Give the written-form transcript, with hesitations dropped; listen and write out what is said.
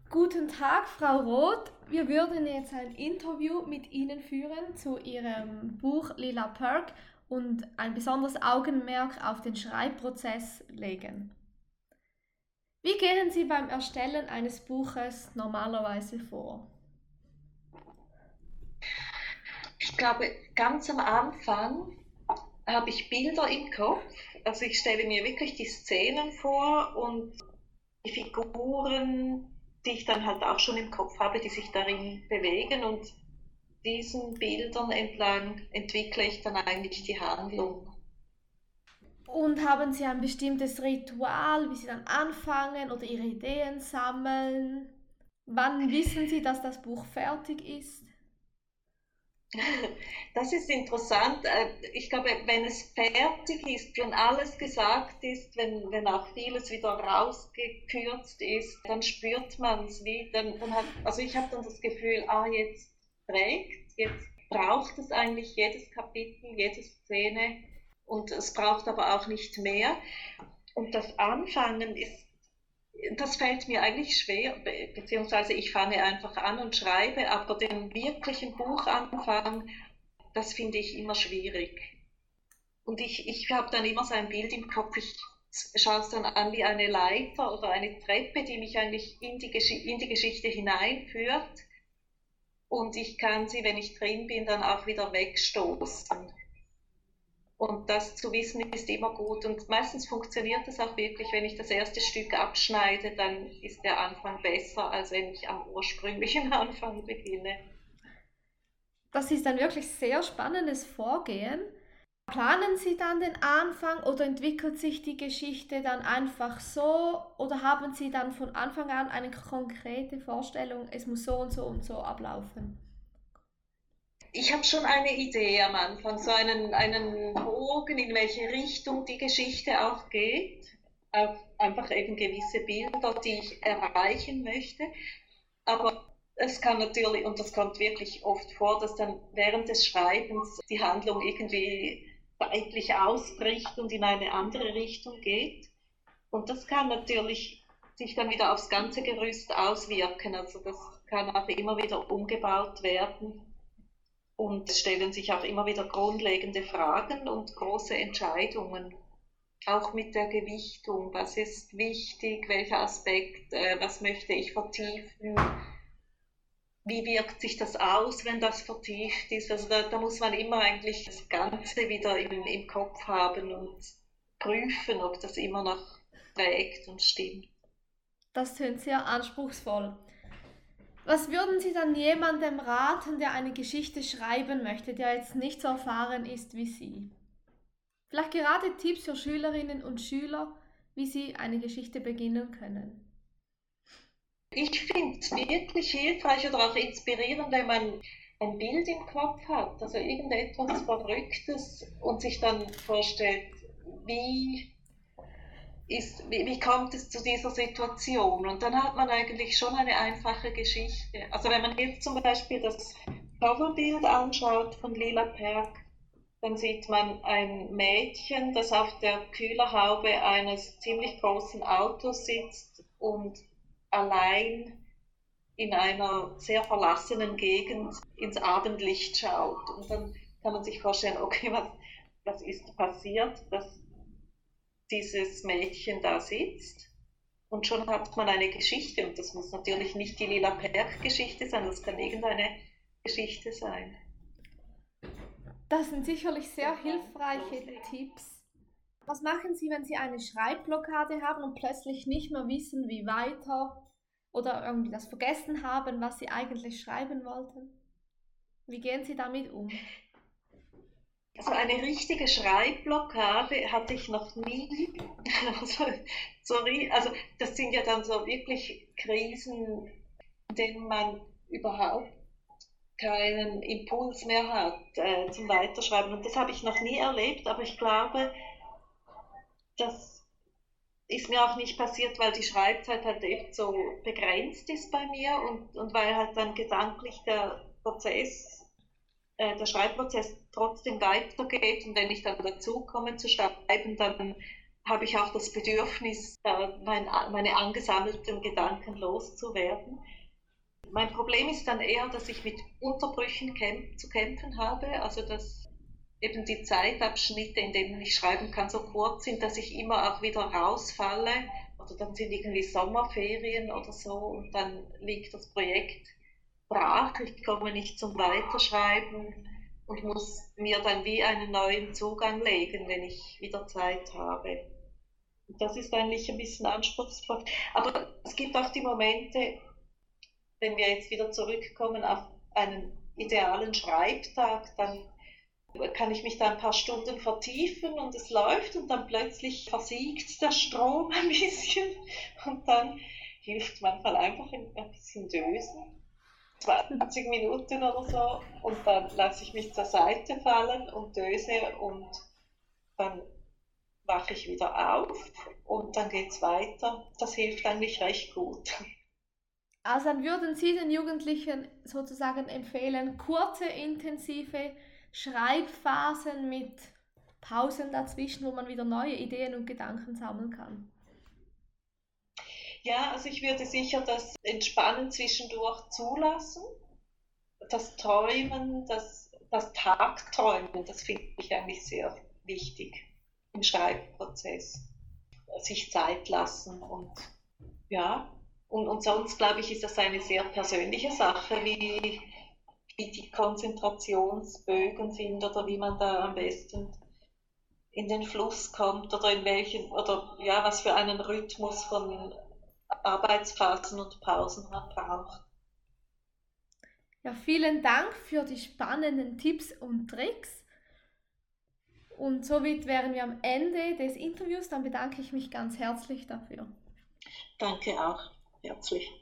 Guten Tag, Frau Roth. Wir würden jetzt ein Interview mit Ihnen führen zu Ihrem Buch Lila Perk und ein besonderes Augenmerk auf den Schreibprozess legen. Wie gehen Sie beim Erstellen eines Buches normalerweise vor? Ich glaube, ganz am Anfang habe ich Bilder im Kopf. Also ich stelle mir wirklich die Szenen vor und die Figuren, die ich dann halt auch schon im Kopf habe, die sich darin bewegen. Und diesen Bildern entlang entwickle ich dann eigentlich die Handlung. Und haben Sie ein bestimmtes Ritual, wie Sie dann anfangen oder Ihre Ideen sammeln? Wann wissen Sie, dass das Buch fertig ist? Das ist interessant. Ich glaube, wenn es fertig ist, wenn alles gesagt ist, wenn auch vieles wieder rausgekürzt ist, dann spürt man es wie. Also ich habe dann das Gefühl, jetzt trägt, jetzt braucht es eigentlich jedes Kapitel, jede Szene und es braucht aber auch nicht mehr. Und das Anfangen das fällt mir eigentlich schwer, beziehungsweise ich fange einfach an und schreibe, aber den wirklichen Buchanfang, das finde ich immer schwierig. Und ich habe dann immer so ein Bild im Kopf, ich schaue es dann an wie eine Leiter oder eine Treppe, die mich eigentlich in die Geschichte hineinführt. Und ich kann sie, wenn ich drin bin, dann auch wieder wegstoßen. Und das zu wissen ist immer gut. Und meistens funktioniert das auch wirklich, wenn ich das erste Stück abschneide, dann ist der Anfang besser, als wenn ich am ursprünglichen Anfang beginne. Das ist ein wirklich sehr spannendes Vorgehen. Planen Sie dann den Anfang oder entwickelt sich die Geschichte dann einfach so oder haben Sie dann von Anfang an eine konkrete Vorstellung, es muss so und so ablaufen? Ich habe schon eine Idee am Anfang, so einen Bogen, in welche Richtung die Geschichte auch geht. Auch einfach eben gewisse Bilder, die ich erreichen möchte. Aber es kann natürlich, und das kommt wirklich oft vor, dass dann während des Schreibens die Handlung irgendwie zeitlich ausbricht und in eine andere Richtung geht. Und das kann natürlich sich dann wieder aufs ganze Gerüst auswirken. Also das kann auch immer wieder umgebaut werden. Und es stellen sich auch immer wieder grundlegende Fragen und große Entscheidungen. Auch mit der Gewichtung, was ist wichtig, welcher Aspekt, was möchte ich vertiefen, wie wirkt sich das aus, wenn das vertieft ist. Also da muss man immer eigentlich das Ganze wieder im Kopf haben und prüfen, ob das immer noch trägt und stimmt. Das tönt sehr anspruchsvoll. Was würden Sie dann jemandem raten, der eine Geschichte schreiben möchte, der jetzt nicht so erfahren ist wie Sie? Vielleicht gerade Tipps für Schülerinnen und Schüler, wie sie eine Geschichte beginnen können. Ich finde es wirklich hilfreich oder auch inspirierend, wenn man ein Bild im Kopf hat, also irgendetwas Verrücktes und sich dann vorstellt, wie wie kommt es zu dieser Situation? Und dann hat man eigentlich schon eine einfache Geschichte. Also wenn man jetzt zum Beispiel das Coverbild anschaut von Lila Perk, dann sieht man ein Mädchen, das auf der Kühlerhaube eines ziemlich großen Autos sitzt und allein in einer sehr verlassenen Gegend ins Abendlicht schaut. Und dann kann man sich vorstellen, okay, was ist passiert, dass dieses Mädchen da sitzt? Und schon hat man eine Geschichte. Und das muss natürlich nicht die Lila Perk-Geschichte sein, das kann irgendeine Geschichte sein. Das sind sicherlich sehr hilfreiche Tipps. Was machen Sie, wenn Sie eine Schreibblockade haben und plötzlich nicht mehr wissen, wie weiter oder irgendwie das vergessen haben, was Sie eigentlich schreiben wollten? Wie gehen Sie damit um? Also eine richtige Schreibblockade hatte ich noch nie. Also, sorry, also das sind ja dann so wirklich Krisen, in denen man überhaupt keinen Impuls mehr hat zum Weiterschreiben. Und das habe ich noch nie erlebt, aber ich glaube, das ist mir auch nicht passiert, weil die Schreibzeit halt eben so begrenzt ist bei mir und weil halt dann gedanklich der Schreibprozess trotzdem weitergeht und wenn ich dann dazu komme zu schreiben, dann habe ich auch das Bedürfnis, meine angesammelten Gedanken loszuwerden. Mein Problem ist dann eher, dass ich mit Unterbrüchen zu kämpfen habe, also dass eben die Zeitabschnitte, in denen ich schreiben kann, so kurz sind, dass ich immer auch wieder rausfalle oder dann sind irgendwie Sommerferien oder so und dann liegt das Projekt brach, ich komme nicht zum Weiterschreiben und muss mir dann wie einen neuen Zugang legen, wenn ich wieder Zeit habe. Und das ist eigentlich ein bisschen anspruchsvoll. Aber es gibt auch die Momente, wenn wir jetzt wieder zurückkommen auf einen idealen Schreibtag, dann kann ich mich da ein paar Stunden vertiefen und es läuft und dann plötzlich versiegt der Strom ein bisschen und dann hilft manchmal einfach ein bisschen dösen, 20 Minuten oder so und dann lasse ich mich zur Seite fallen und döse und dann wache ich wieder auf und dann geht es weiter. Das hilft eigentlich recht gut. Also dann würden Sie den Jugendlichen sozusagen empfehlen, kurze, intensive Schreibphasen mit Pausen dazwischen, wo man wieder neue Ideen und Gedanken sammeln kann. Ja, also ich würde sicher das Entspannen zwischendurch zulassen, das Träumen, das Tagträumen, das finde ich eigentlich sehr wichtig im Schreibprozess. Sich Zeit lassen und ja, und sonst glaube ich, ist das eine sehr persönliche Sache, wie die Konzentrationsbögen sind oder wie man da am besten in den Fluss kommt oder in welchen oder ja, was für einen Rhythmus von Arbeitsphasen und Pausen man braucht. Ja, vielen Dank für die spannenden Tipps und Tricks. Und somit wären wir am Ende des Interviews. Dann bedanke ich mich ganz herzlich dafür. Danke auch herzlich.